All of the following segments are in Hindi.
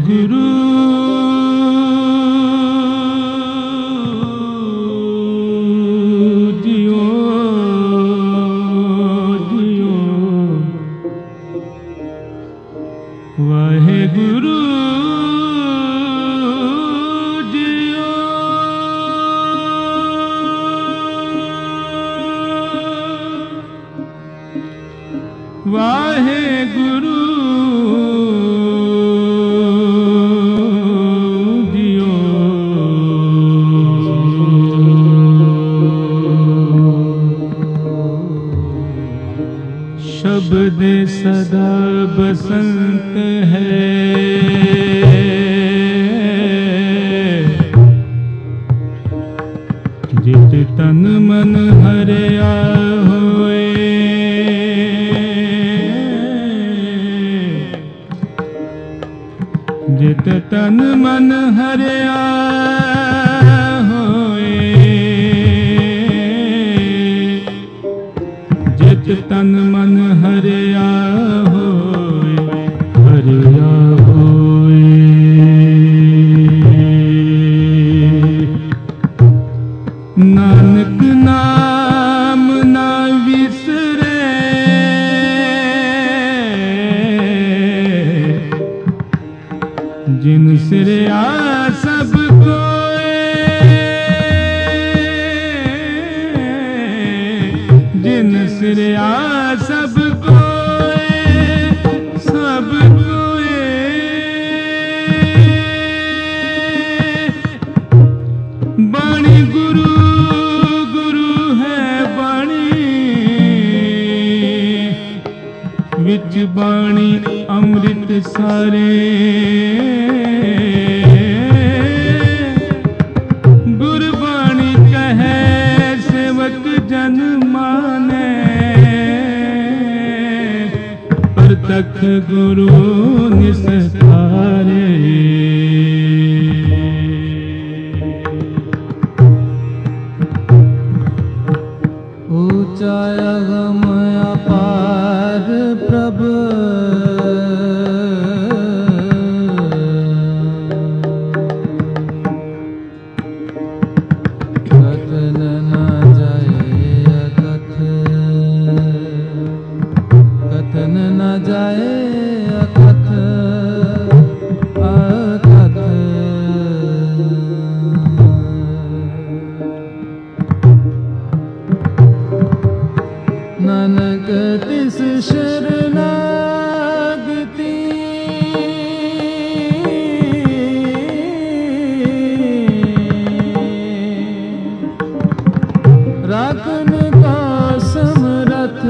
गुरु जियो जियो वाहे गुरु जियो वाहे गुरु शब्द सदा बसंत है जित तन मन हरिया होए जित तन मन हरिया तन मन हरिया होए हरिया होए नानक नाम ना विसरे जिन सिरया सब जिन सिरया सब कोए बाणी गुरु गुरु है बाणी विच बाणी अमृत सारे गुरबाणी कहे सेवक जन माने प्रत्यक्ष गुरु निस्तारे ऊंचा अगम अपार प्रभु नानक तिस शरणागति राखन का समरथ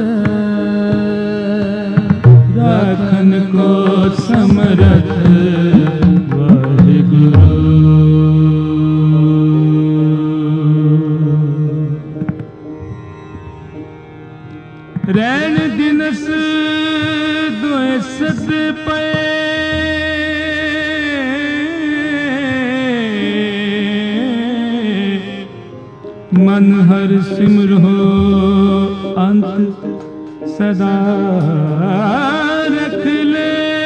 राखन को समरथ वाहे गुरु रैन दिनस दोए सद पे मन हर सिमरो अंत सदा रख ले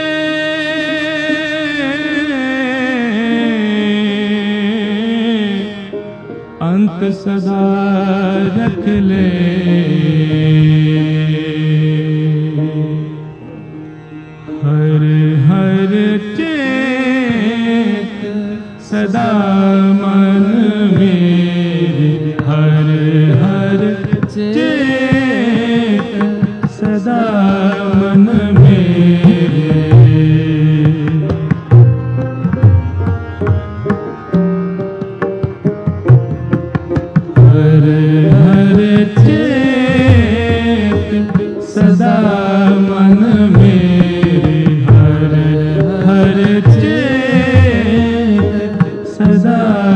अंत सदा रख ले हर हर चेत सदा मन मेरे हर हर चेत सदा मन मेरे हर हर चेत सदा मन मेरे हर हर चेत सदा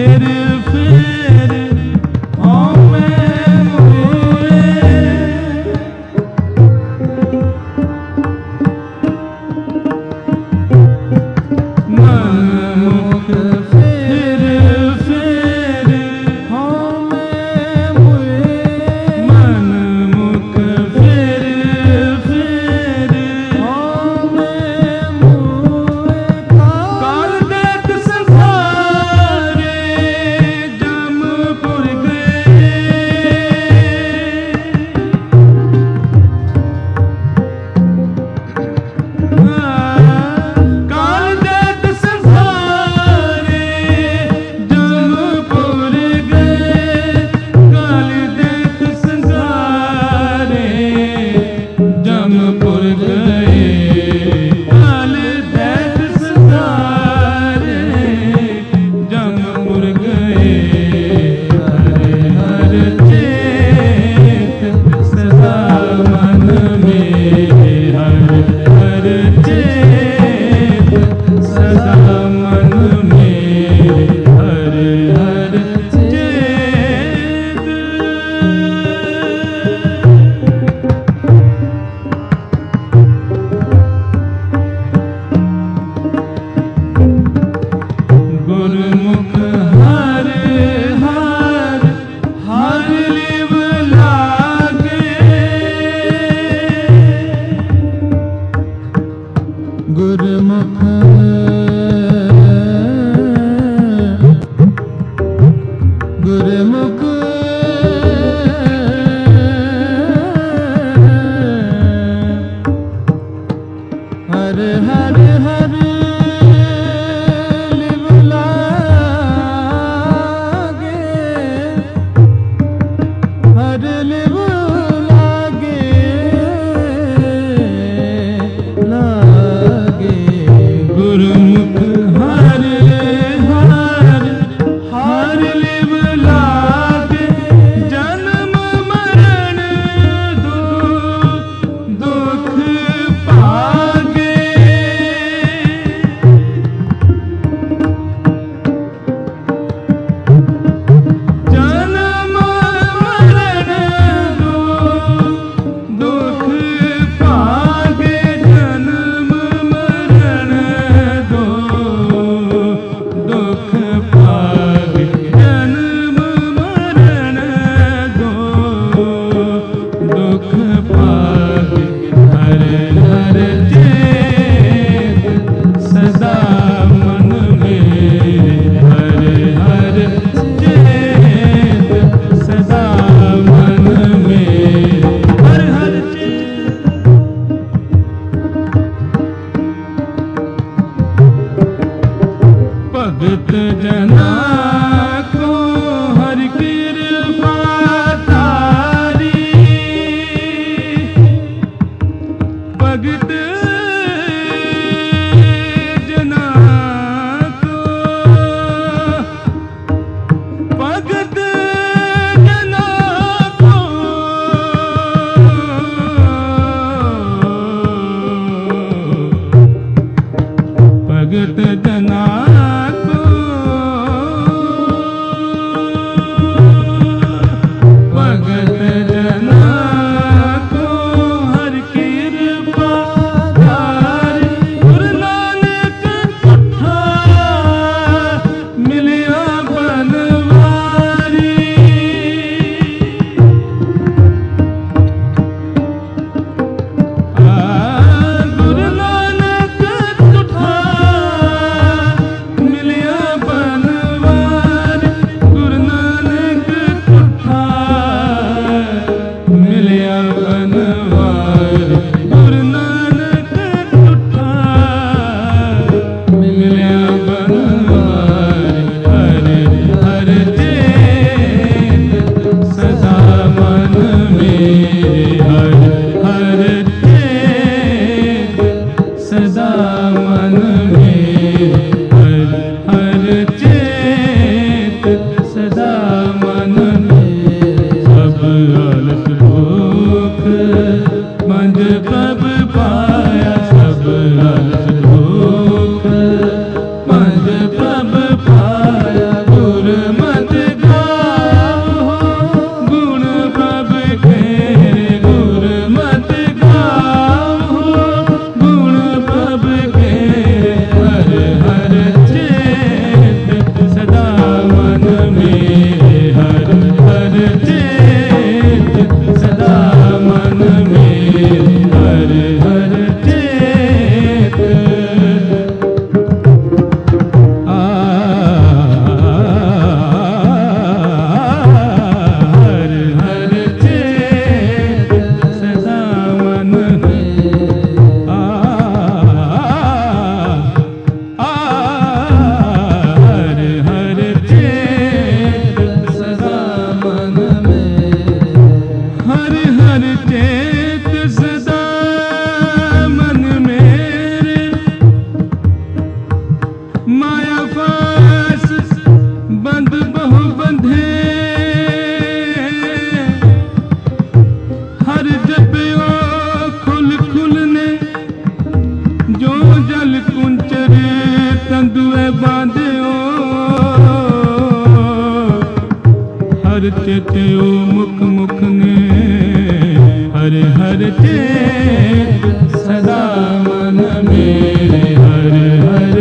फिर होवे मोए मनमुख फिर होवे मोए मनमुख फिर होवे मोए काल देख संसारे हर चित ओ मुख मुख ने हर हर चित सदा मन मेरे हर हर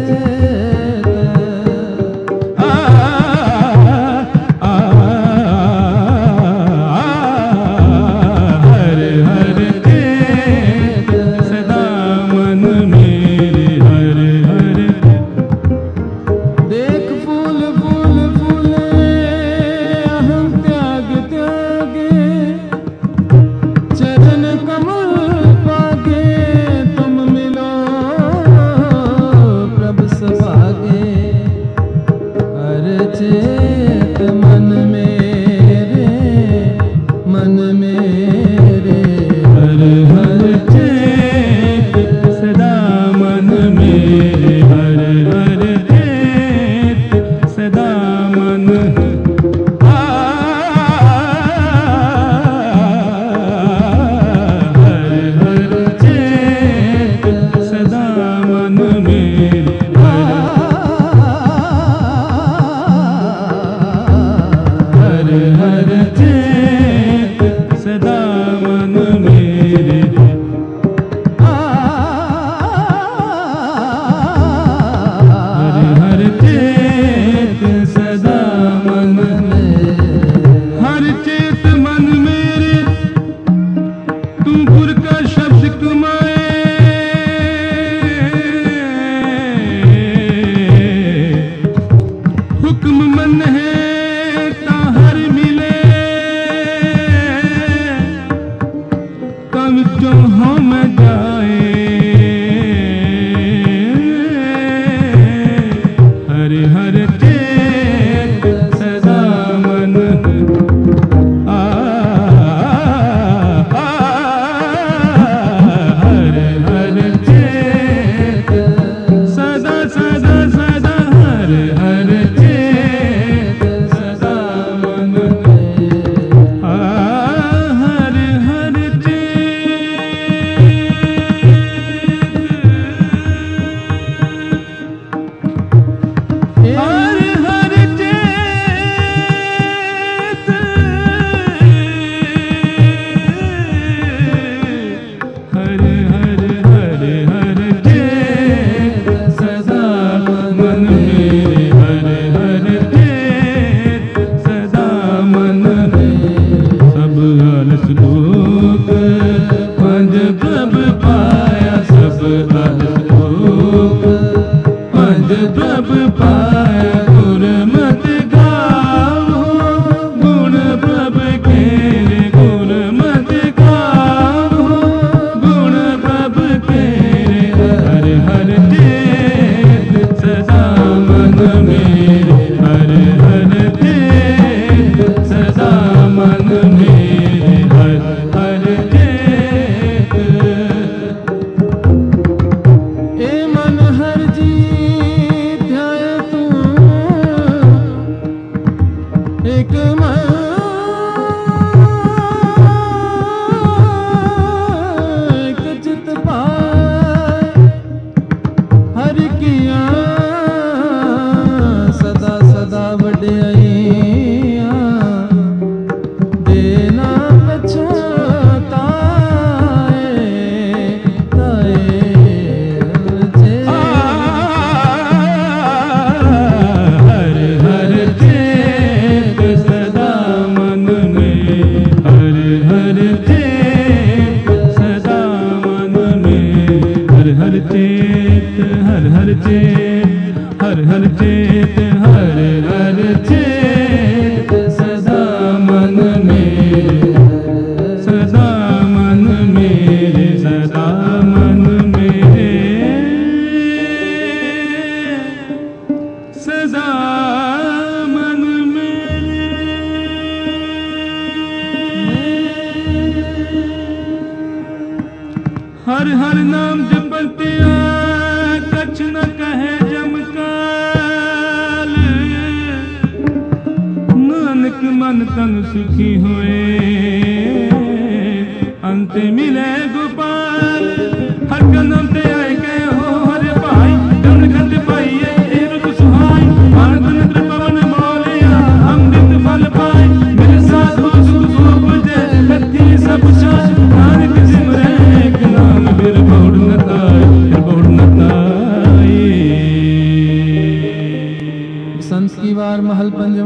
हर हर नाम जपतिया कछ न कहे जमकाल नानक मन तन सुखी होए अंत मिले गोपाल हर कदम ते आए गए हो हरे भाई जन खत पाइए रुख सुहाई मान गुण पवन मोलिया हम नित फल पाए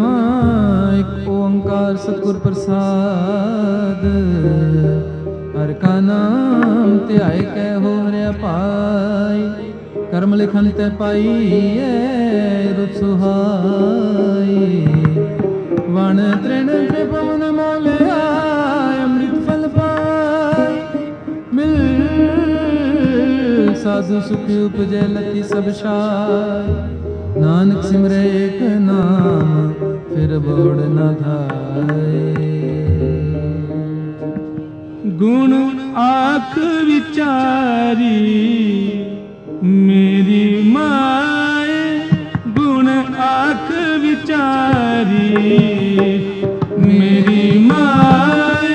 नवा एक ओंकार सतगुर प्रसाद। हर का नाम ध्याय कै हो हरिया पाई। कर्म लिखन ते पाई रुत सुहाई। वण तृण त्रिभुवन मोलिया अमृत फल पाई। मिल साधु सुख उपजै लती सब शाय। नानक सिमरे एक नाम फिर बोड़ न धाय। गुण आख विचारी मेरी माए। गुण आख विचारी मेरी माए।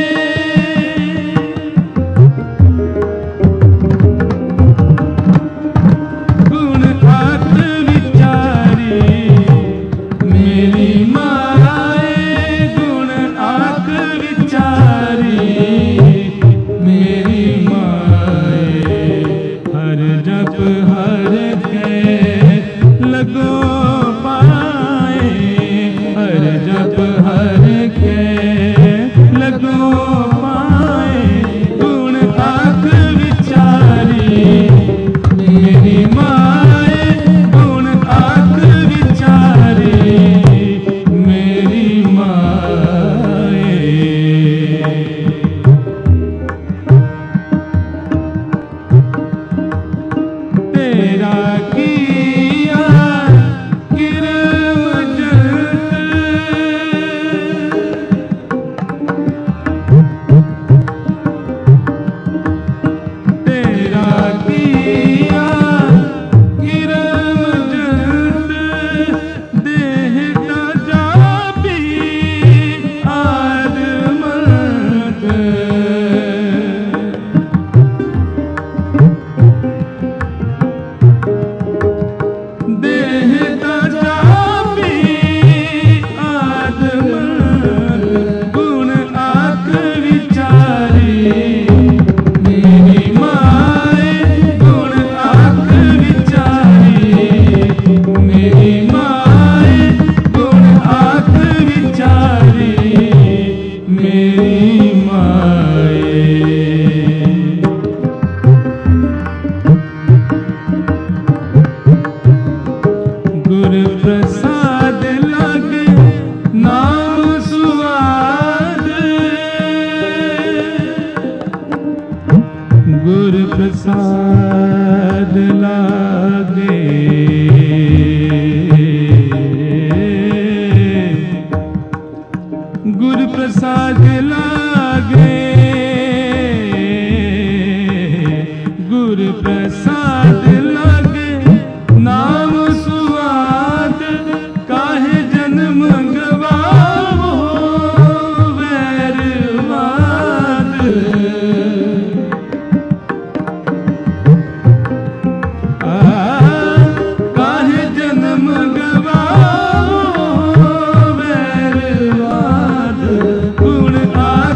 गुण आख विचारी मेरी माए। गुण आख विचारी मेरी माए। हर जप हर के लगो पाए। हर जप हर के लगो पाए। गुण आख विचारी मेरी माए। गुण आख विचारी मेरी माए। तेरा किया किरम जंत। तेरा किया किरम जंत। देहता जापी आदमत। देहता जापी आदमत। गुण आख विचारी मेरी माए। गुण आख विचारी मेरी माए। गुण आख विचारी मेरी माए। गुर प्रसाद लागे नाम सुआद। गुर प्रसाद लागे। गुर प्रसाद लागे। गुर प्रसाद लागे नाम सुआद। काहे जन्म गवावो वैरवाद। काहे जन्म गवावो वैरवाद। गुण आख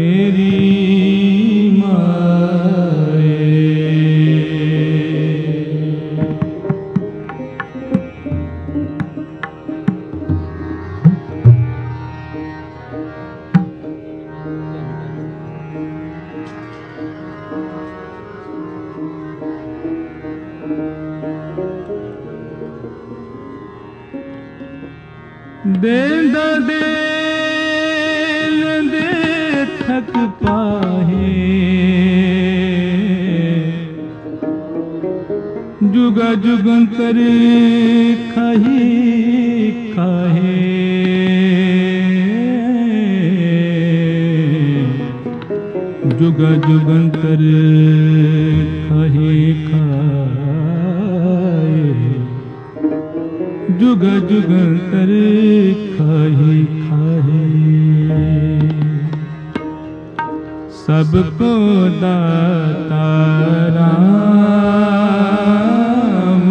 मेरी माए। देंदा दे थक पाहे, जुगा जुगंतर खाही खाहे। जुगा जुगंतर खाही खाए, जुगा जुगंतर खाही खाहे। सबको दाता राम,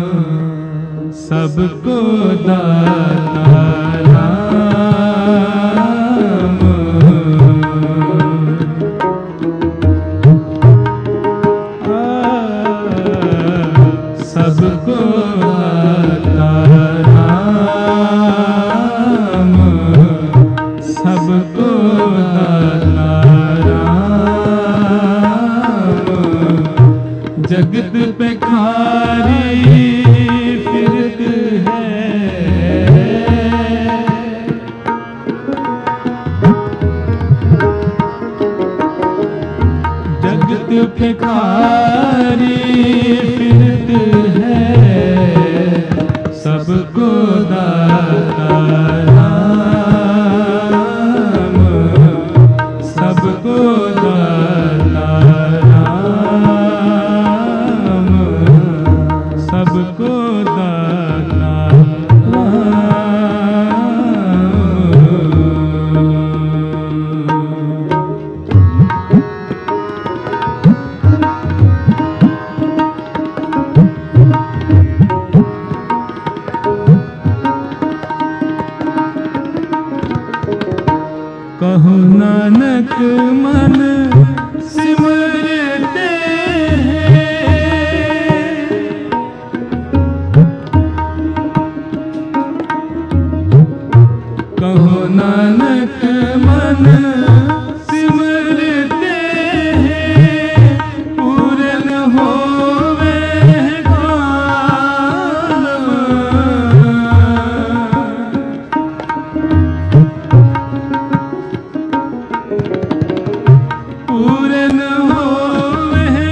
सबको दाता राम। सबको दाता राम, सबको दाता जगत पे खारी फिरत है, जगत पे खारी फिरत है। सबको दाता राम, सबको दाता राम, सबको दाता राम। कहो नानक मन सिमरते हैं, कहो नानक मन सिमरते हैं। पूरन होवे काम, पूरन होवे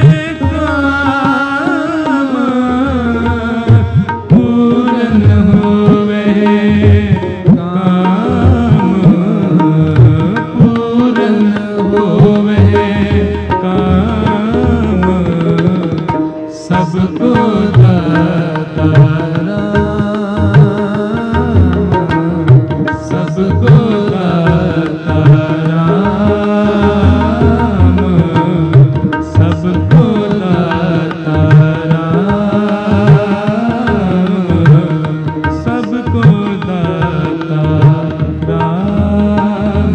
काम, पूरन होवे काम, पूरन होवे काम। सबको दाता राम, सबको दाता राम, सबको दाता राम, सबको दाता राम।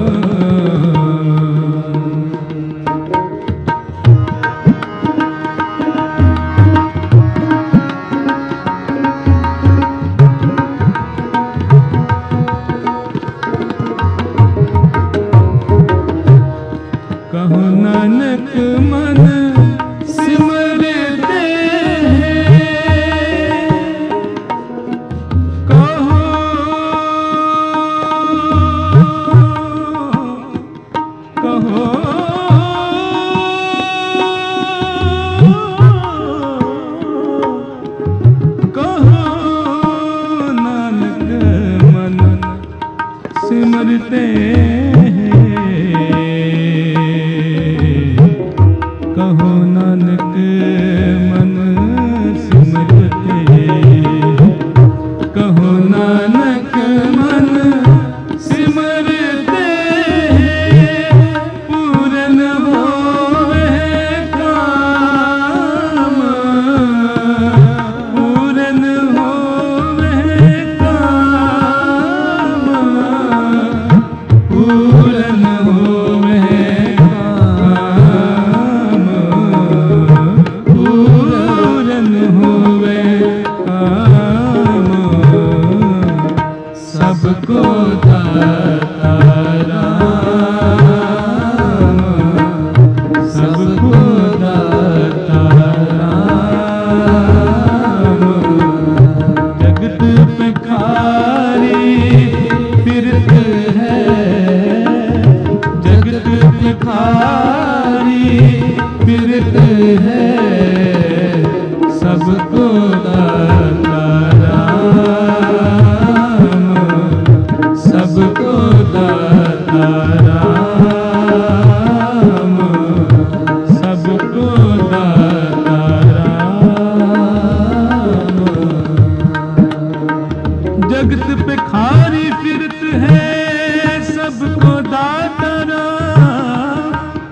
कहो नानक मन सिमरते हैं, कहो कहो कहो नानक मन सिमरते कहो नानक मन सिमरते, कहो नानक मन सिमरते। पूरन होवे काम, पूरन होवे काम, पूरन होवे फिरत है सबको दाता राम, सबको दाता राम, सबको दाता राम। जगत पे खारी फिरत है सबको दाता राम,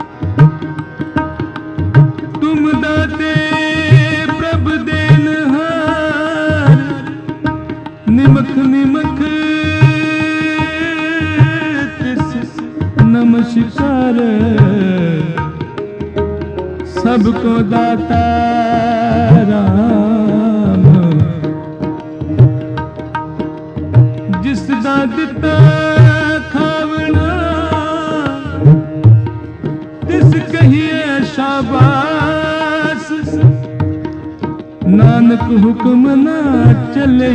तुम दाते प्रभ देनहार, निमख निमख तिस नमस्कार, सबको दाता राम। जिस दाता खावना तिस कहिए शाबाश, नानक हुक्म ना चले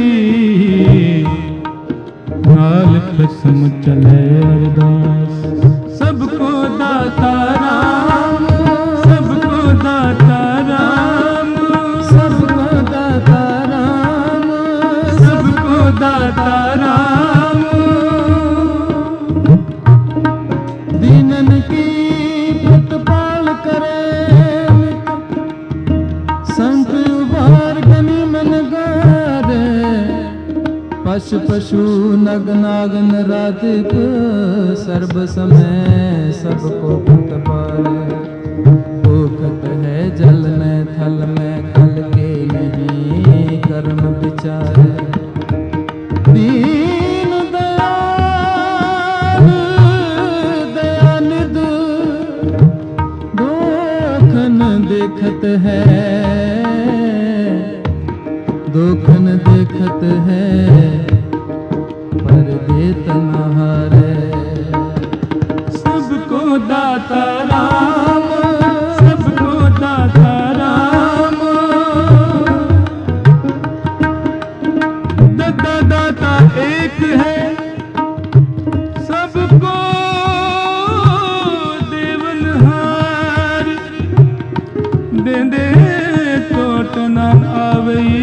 नाल कसम चले अरदास। सबको दाता राम, सबको दाता राम, सबको दाता राम, सबको दाता राम। दीनन की प्रतिपाल करे, संत उबार गनि मन गारे, पशु पशु नग नागन राधिक, सर्ब समय सबको प्रतिपाले। भूखत है जल में थल में, कल के नहीं कर्म विचारे। दीन दयाल दयानिध, दोखन देखत है, दोखन देखत है, पर देत न हारे। सबको दाता राम, सबको दाता राम, दाता दाता एक है, सबको देवनहार। दे दे टोट न आवई,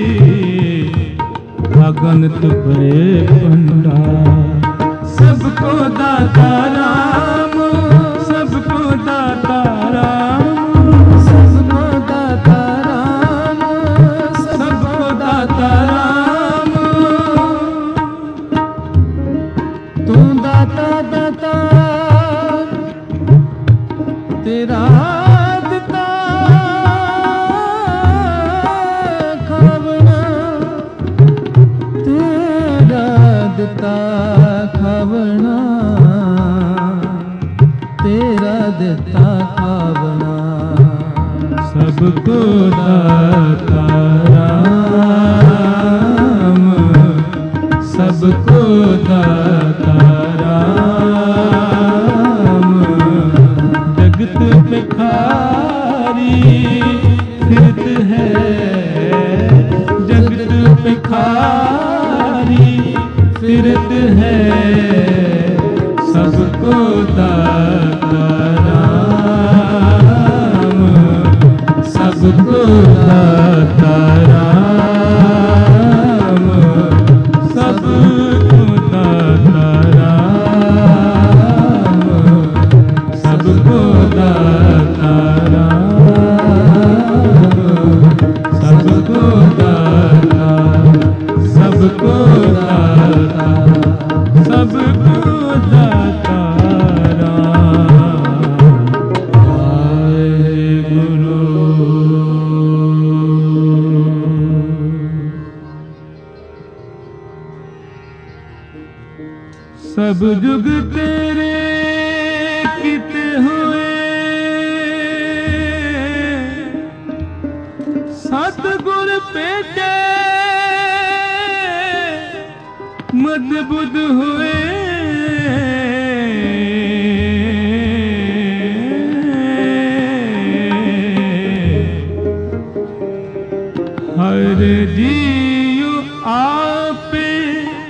अगणित भरे भंडार। सबको दाता राम, सबको दाता राम, सबको दाता राम, सबको दाता राम। तू दाता दाता तेरा दिता खावना, तेरा दिता खावना, तेरा दिता खावना। सबको दाता राम, सबको दाता राम। जगत पे खारी फिरत है, जगत पे खारी फिरत है, सबको दाता राम, सबको दाता राम, सबको दाता राम, सबको दाता राम, सबको दाता, सबको दाता, सबको दाता राम। वाहेगुरु। सब जुग तेरे किते हुए, सतगुर पेटे मद बुध हुए। हर जीव आपे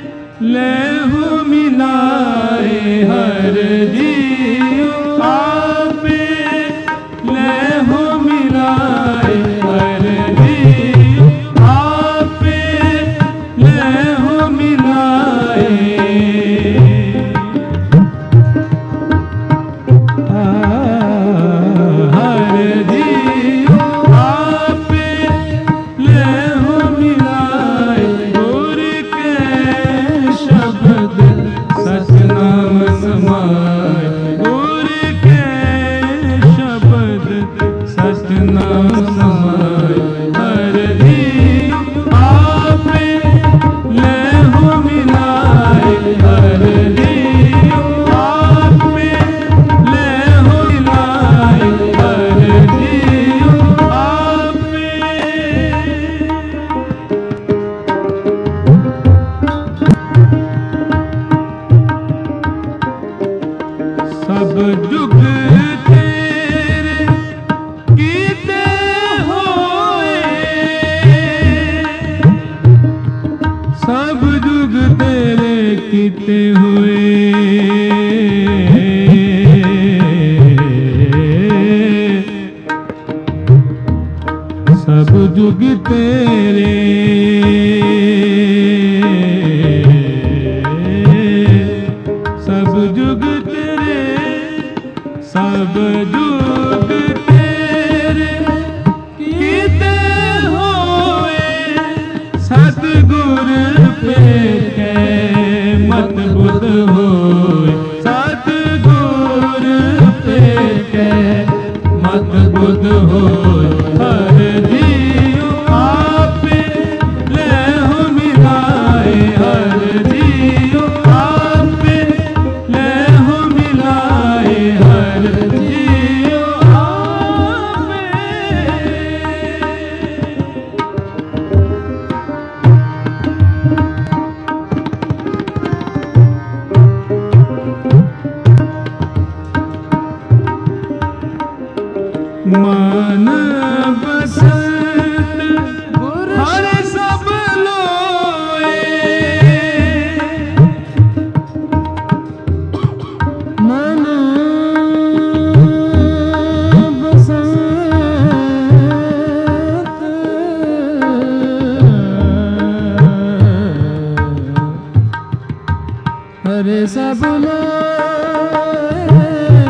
लेहु मिलाए, हर जीव आप जुग तेरे, सब जुग तेरे, सब जुग तेरे कीते होए सतगुर पेखे मत बुध होए, सतगुर पेखे मत बुध होए। हर जीव आपे लेहु मिलाए, हर जीव आपे लेहु मिलाए, हर जीव आपे। मन बसंत हर सब लोए, मन बसंत हरे सब लोए,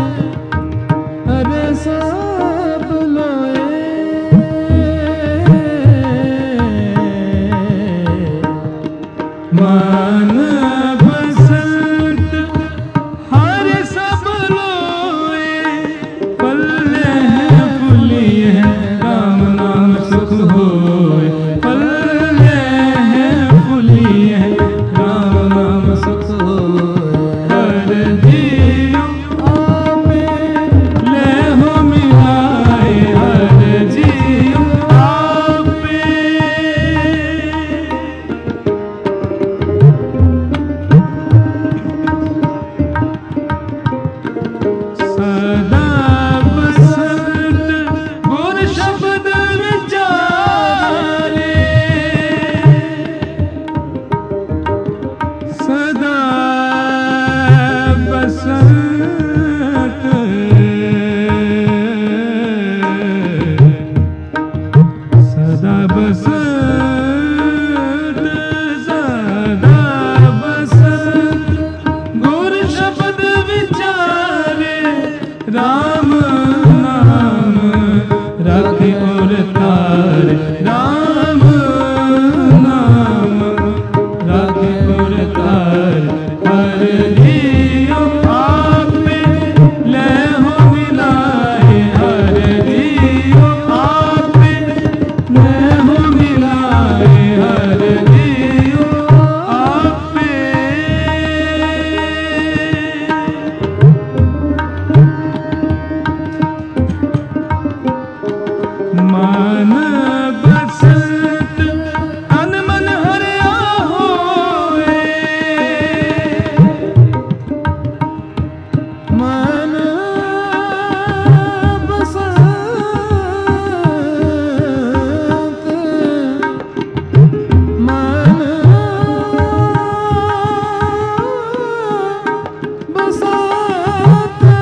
हरे सब लोए। मन बसंत हर सब लोए, पल्ले हैं फूली है राम नाम सुख होए, पल्ले हैं फूली है राम नाम सुख होए। हर जीव आपे लेहु मिलाए, हर जीव आपे। सदा बसंत गुर शब्द विचारे, सदा बसंत, सदा बसंत, सदा बसंत गुर शब्द विचारे, राम नाम रखे और तारे, राम नाम रखे और तारे। हर जीव आपे लेहु मिलाए, हर जीव आपे लेहु मिलाए, हर जीव आपे। मन बसंत तन मन हरिया होए, मन बसंत मन बसंत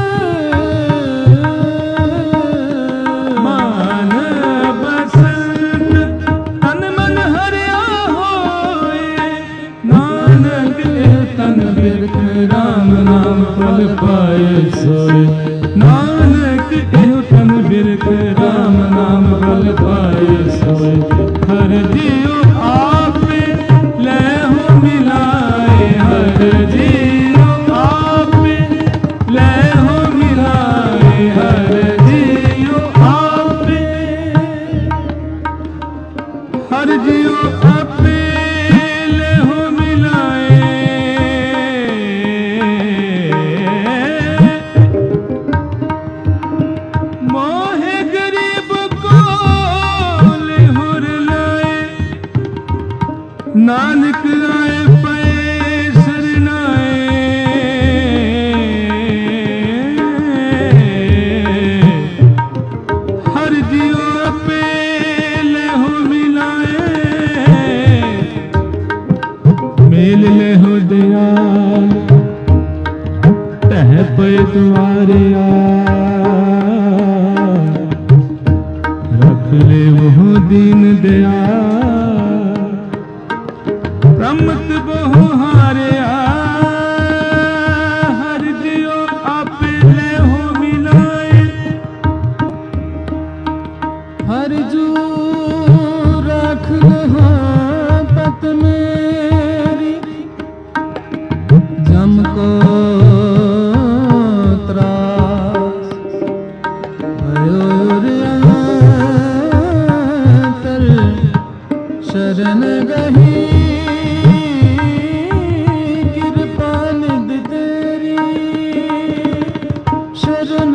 मन बसंत तन मन हरिया होए, नानक तन बिरख राम नाम फल पाए सोए, नानक तन बिरख राम नाम फल पाए सोए। हर जीव आपे लेहु मिलाए, हर जीव आपे लेहु मिलाए, हर जीव आपे। हर जीव आपे लेहु मिलाए, मोहे गरीब को लेहु लाए, नानक आए पे शरणाए। हर जीव आपे लेहु मिलाए, मेल लेहु दयाल तह पे तुम्हारे रख ले वो दीन शरण गही कृपा निध तेरी, शरण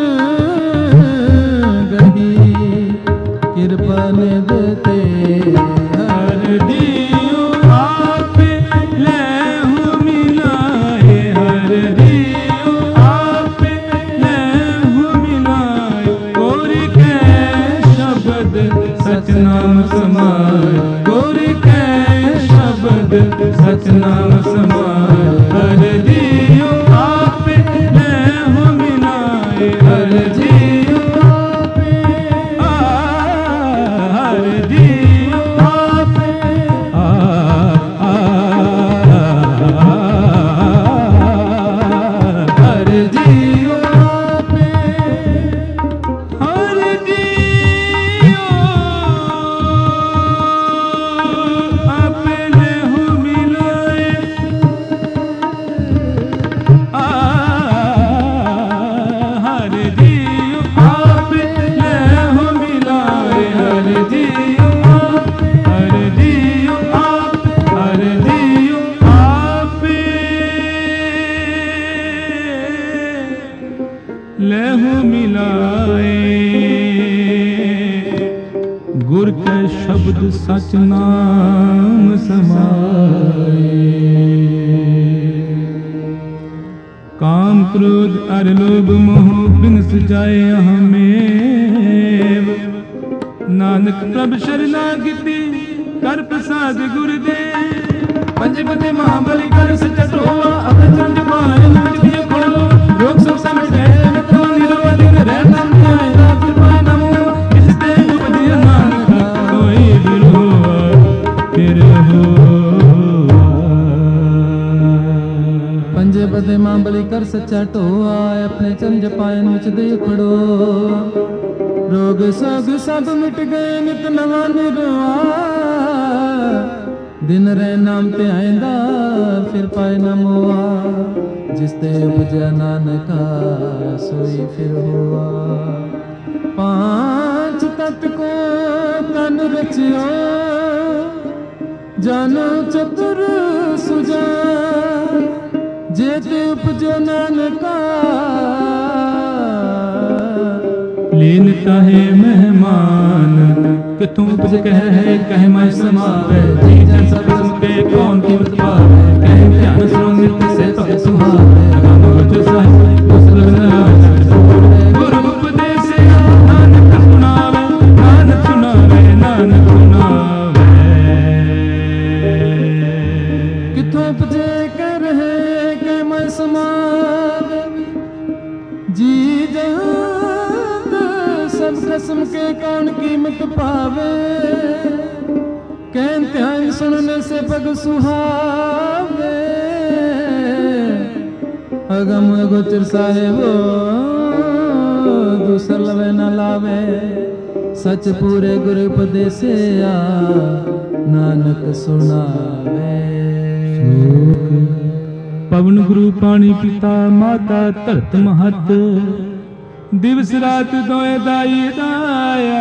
गही कृपा निध तेरी। हर दियो आप लेहु मिलाए, हर दियो आप लेहु मिलाए, गोरी के शब्द सच नाम समाए, गोरी के शब्द सच नाम समाए। हर दियो आप लेहु मिलाए, हर दियो हर दियो आप हर दियो आप हर दियो आप लेहु मिलाए, हर दियो आप लेहु मिलाए, हर दियो हर दियो आप हर दियो आप लेहु मिलाए। गुर के शब्द सच नाम समाए, काम क्रोध अर लोभ मोह बिनस जाए अहमेव, नानक प्रभ शरणागति कर प्रसाद गुरुदेव। पंचपति महाबली कर सच्चा टोआ, अपने चंड पाए नाच दिए खोलो, रोग सब समेटे मित्रों निरवधि रहता न्याय रात पाए नमो। इस देह उपदिया नानक कोई बिरोआ फिर हुआ। पंचपति महाबली कर सच्चा टोआ, अपने चंड पाए नाच दिए खड़ो, रोग सोग सब मिट गए नित नवा निरवा। दिन रहे नाम ते आइंदा फिर पाए न मोआ, जिस ते उपजा नानका सोई फिर हुआ। पांच तत्व को तन रचियो, जानो चतुर सुजा, जेते उपजो नानका। लीनता है मेहमान कितों उपज कह मैं समावे, जी जन सब के कौन कीमत पावे, कह ज्ञान सुनो नित्य से तो सुहावे। अगम जो साहिब कुशल गुरु उपदेश नानक सुनावे, नानक सुनावे, नानक सुनावे। कितों उपजे कह रहे कह मैं समावे, जी जन सब कसम के कौन कीमत पावे, कहन ध्यान सुनने से पग सुहावे। अगम गोचर साहेबो दूसर लवे न लावे, सच पूरे गुरु उपदेसे आ नानक सुनावे। पवन गुरु पानी पिता माता धरत महत, दिवस रात दोए दाई दाया,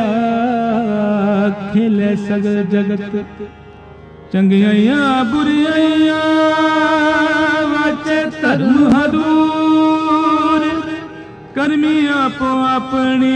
खेले सगल जगत चंगियाइया बुरियाइया, वाचे धर्म हदूर करमी आपो अपनी,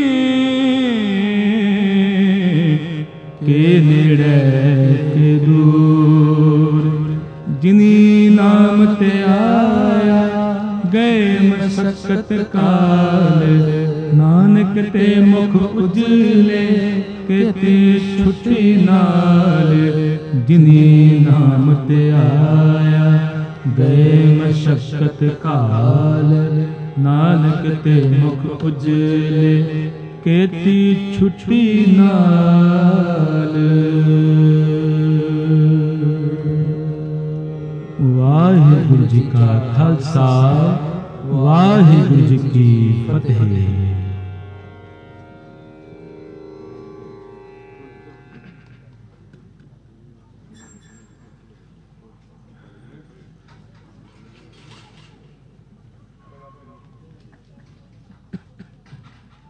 के नेड़े के दूर। जिनी नाम ते आया गए मशक्कत काल, नानक ते मुख उजले केते छुट्टी नाल। जिनी नाम ते आया गए मशक्कत काल, नानक ते मुख उजले केती छुट्टी नाल। वाहिगुरु जी का खालसा, वाहिगुरु जी की फतेह।